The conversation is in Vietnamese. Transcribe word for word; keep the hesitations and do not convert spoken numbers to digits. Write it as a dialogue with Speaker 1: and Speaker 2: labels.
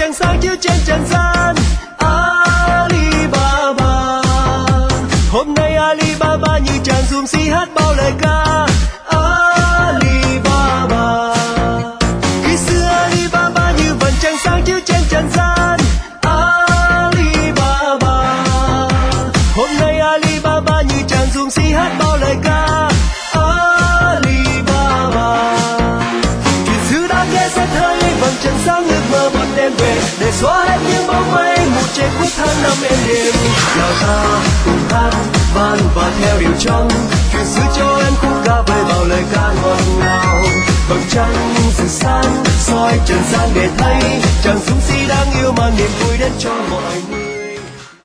Speaker 1: trăng sáng chiếu trên trần gian. Alibaba, hôm nay Alibaba như chàng dùm si hát bao lời ca. Alibaba, khi xưa Alibaba như vầng trăng sáng chiếu trên trần gian. Alibaba, hôm nay Alibaba như chàng dùm si hát bao lời ca. Alibaba, chuyện xưa đã nghe rất hay, vầng trăng sáng ước mơ một đêm về để xóa hết những bóng mây mù che khuất tháng năm êm đềm. Nào ta cùng hát van và theo điệu trong chuyện xưa cho em khúc ca với bao lời ca ngọt ngào. Vầng trăng rực sáng soi trần gian để thấy chàng dũng sĩ đáng yêu mang niềm vui đến cho mọi người.